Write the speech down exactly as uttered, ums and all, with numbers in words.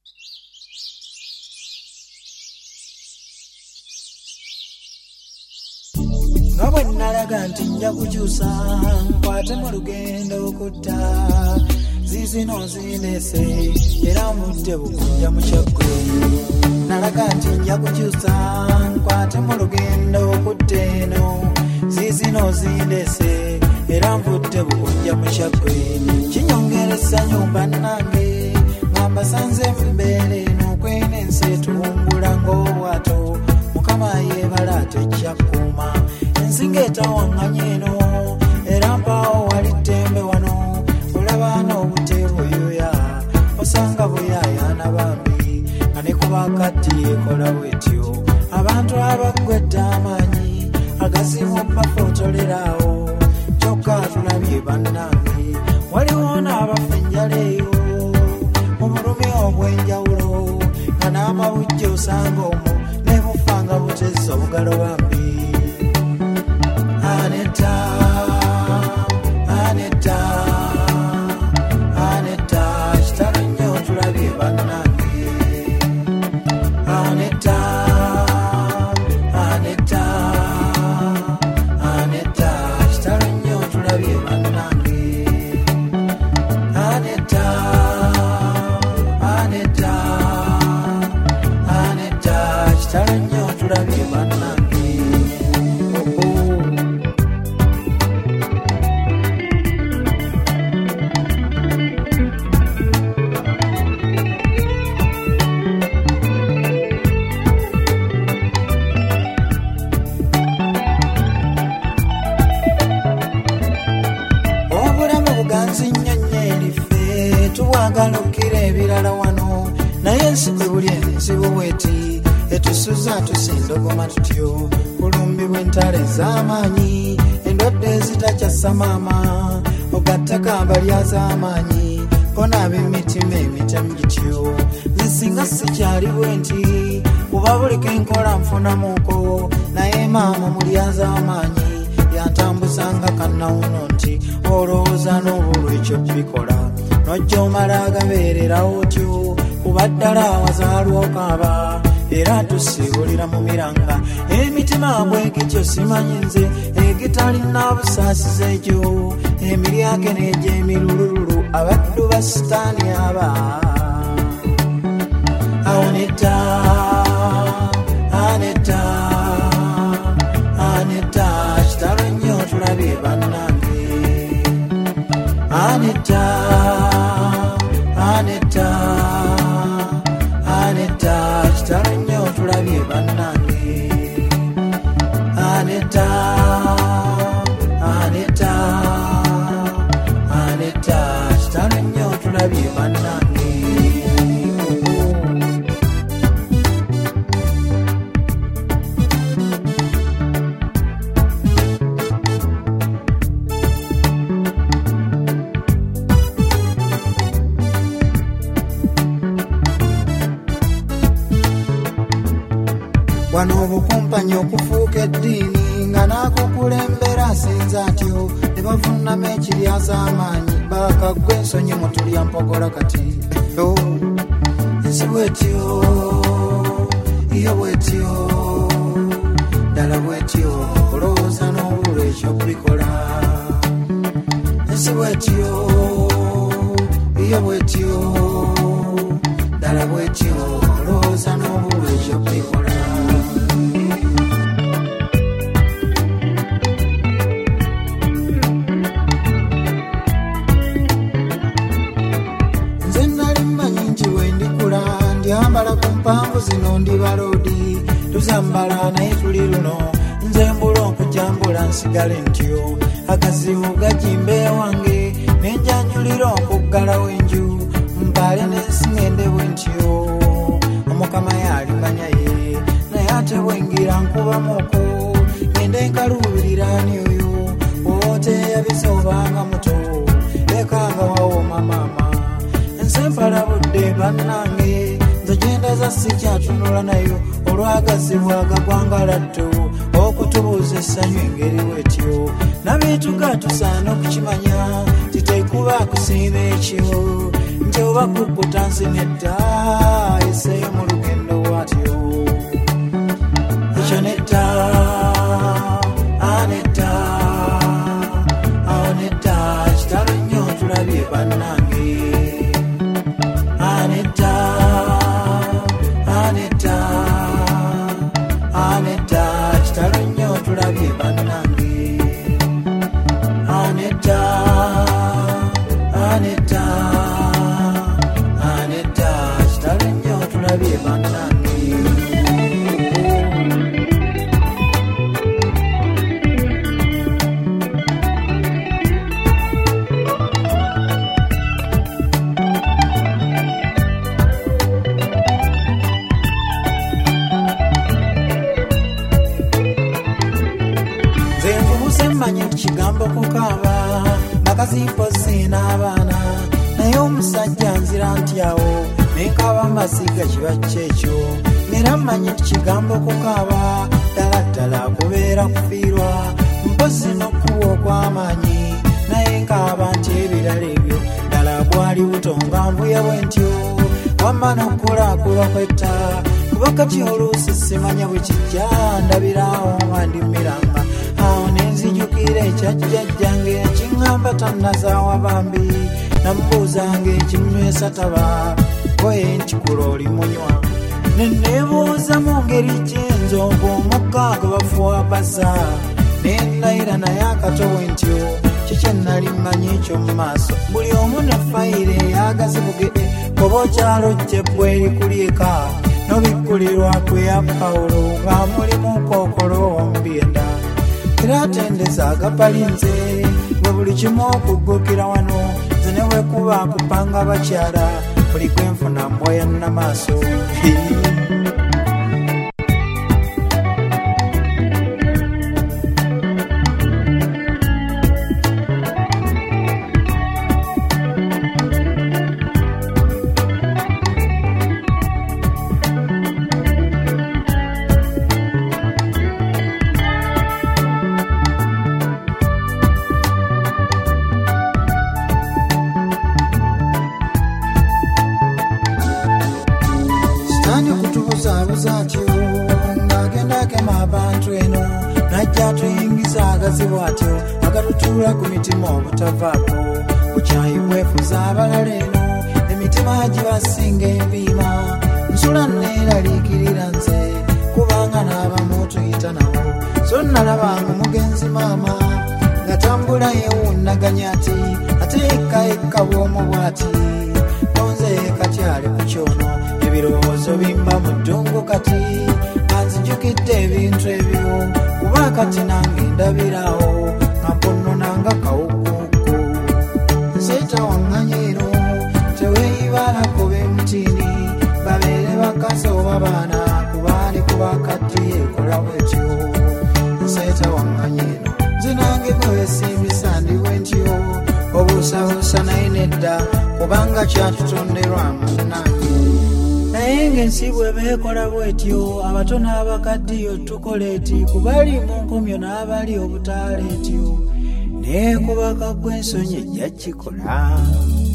Ngabwe nalaga nti nja kukyusa nkwate mu lugendo okutta zizino zinese era mudde bukunja mu kyagwe. Nalaga nti nja kukyusa nkwate mu lugendo okutta eno zizino zinese era mvudde bukunja mu kyagwe. Kinyongeresa nyumba nange ngamba sanze mbeere eno kwenense tuwungula ng'obwato mukama yeebala tekyakkuuma nsingeta wanganyeno era mpawo wali tembe wano olaba n'obutebuyoya osanga buyayana bambi nga ne kuba kati ekola bwetyo abantu abaggwedde amaanyi agazimu bafootolerawo kyokka tulabye bannange waliwo n'abafa enjala eyo mu bulumi obw'enjawulo nga n'amabujja osanga omwo ne bufa nga butezza obugalo bambi. Aneta, Aneta, Aneta, kitalo nnyo tulabye bannange. Aneta, Aneta, Aneta, kitalo nnyo tulabye bannange. Aneta, Aneta, Aneta, kitalo nnyo tulabye bannange. Tuwagalukira ebirala wano naye ensibu buli ensibu weti etusuza tusindogoma tutyo kulumbibwa entale z'amaanyi endwadde ezitakyassa maama ogatta kamba lyaz'amaanyi bona ab'emitima emitemu gityo zisinga sikyali bwenti kuba buli kenkola nfunamuko naye maama mulyaz'amaanyi yantambuzanga kannawuno nti olowooza n'obulwa ekyo bikola nojja omala agabeererawo otyo kuba ddala awazaalwa okaaba era tusiibulira mu miranga emitima bwegityo simanyi nze egitalina busaasiza egyo emiryake n'egy'emirulululu abaddu ba sitaani aba Aneta, Aneta, Aneta, kitalo nnyo tulabye bannange. Aneta, Aneta, Aneta, kitalo nnyo tulabye bannange. Aneta, Aneta, Aneta, kitalo nnyo tulabye bannange. Wano obukumpanya okufuuka eddiini nga n'akukulembera asinza atyo ne bavunnama ekiryaz'amaanyi bakagwa ensonyi mu tulya mpogola kati ensi bwetyo iyo bwetyo ddala bwetyo olowooza n'obulwa ekyo kubikola ensi bwetyo iyo bwetyo ddala bwetyo olowooza n'obulwa ekyo kubikola. Yambala ku mpanvu zino ndi balodi tuzambala naye tuli luno nze mbula okujambula nsigale ntyo akazibu gajimbe wange nenjanjulira okuggalawo enju mpale n'ensingende bwe ntyo omukama yalimanya ye naye ate bwengira nkubamuko ngende nkaluubiriraani oyo ooteyabiza obanga muto ekanga wawooma maama ensempala budde bannange zagenda za sikyatunula nayo olwagazibwa agagwangala ddo okutubuuza essanyu engeri bwetyo nabituga tusaana okukimanya titekuba kusiiba ekyo nti oba kukkuta nsinedda eseeyo mu lugendo watyo ekyo nedda anedda awo nedda kitalo nnyo tulabye bannange anedda anedda anedda kitalo nnyo tulabye bannange anedda anedda anedda kitalo nnyo tulabye bannange kigambo kukaba makaziposi n'abaana naye omusajja nzira ntyawo nenkaba masiga kiba kyekyo era mmanyi kigambo kukaba ddala ddala kubeera kufiirwa mpozi n'okkuba okw'amaanyi naye nkaba nti ebirala ebyo ddala bwali butonga nvuya bwe ntyo wamma n'okkulaakulwa kwetta kuba kati oluusi simanya bwe kijja ndabiraawo nga ndimiranga awo nenzijukira ekyajjajjange ekiŋŋamba tannazaawa bambi namubuuzanga ekimnywesa taba koye ntikula oli munywa neneebuuza mu ngeri kyenzongo omukka gwe bafuwa baza nendayira naye akatowe ntyo kikye nnali mmanyi ekyo mu maaso buli omu ne fayire eyagazibuge koba okyalo jjebbwa erikulyeka nobikkulirwa kweya pawulo nga mulimu kookolo omubyenda era atendeza agapalinze bwe buli kimu okuggukira wano nze ne wekuba kupanga bakyala buli kwenfuna mwoya nnamaaso atyo ng'agendakema abantu eno najja tuyingiza agazibu atyo agatutuula ku mitima obutavaako bukyayi bwefuza abalala eno emitima gibasinga empiima nsula neeraliikirira nze kubanga n'abamu tuyita nabo so nalabanga omugenzi maama ngatambula yeewunnaganya ati ate ekka ekka bw'omu bw'ati nonze katyali ku kyono ebirowoozo bimba mu ddungu kati anzijukidde ebintu ebyo kuba kati nange ndabirawo nga mpononanga kawukuuku nseeta waŋŋanyiiro teweeyibalako b'emutiini babeere bakazi oba baana kubaali kuba kati ekola bwetyo nseeta waŋŋanyiiro nze nange bwe beesimbisa ndiwe ntyo obuusabuusa naye nedda kubanga kyatutonderwa munnange naye ng'ensi bwe beekola bwetyo abato n'abakaddiyo tukola eti kubali mu nkomyo n'abali obutaala etyo naye kubaka gw'ensonyi ejja kikola